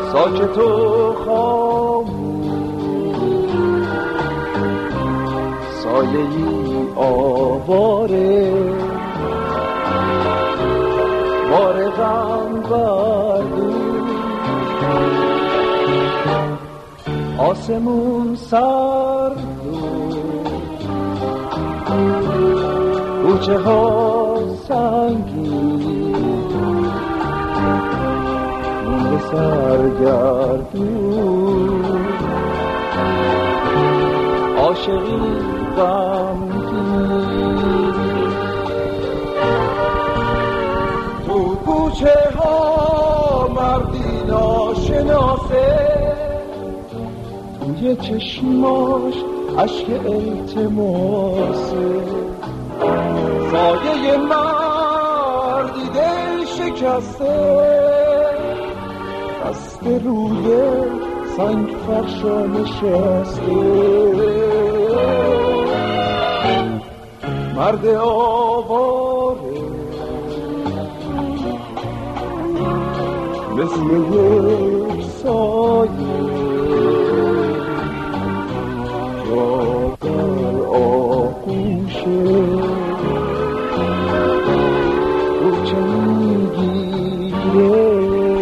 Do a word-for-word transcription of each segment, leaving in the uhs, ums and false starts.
ساکت و خاموش، سایه ای آواره بار غم بردوش، آسمون سرد و کوچه ها سنگین، مونده سرگردون، عاشقی غمگین. تو کوچه ها مردی ناشناسه، توی چشماش عشق التماسه، سایه مردی دل شکسته، دست روی سنگ فرشا نشسته، مرد آواره مثل یک سایه جا در آغوشه کوچه میگیره.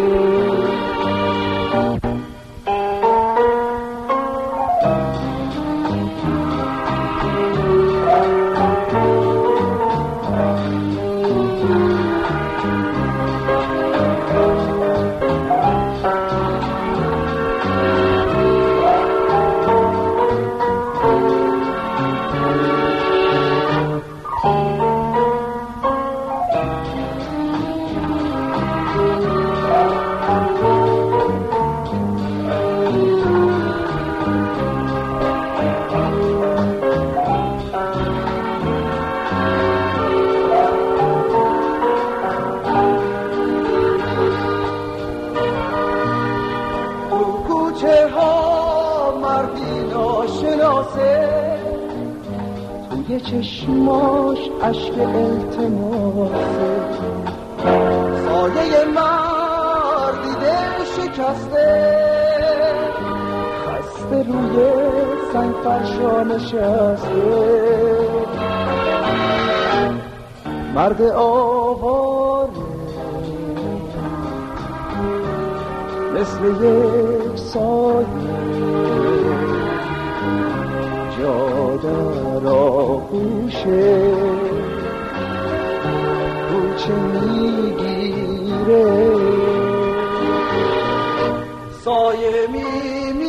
توی چشماش عشق التماسه، سایه مردی دل شکسته، خسته روی سنگ فرشا نشسته، مرد آواره مثل یک سایه جا در آغوشه کوچه میگیره، سایه می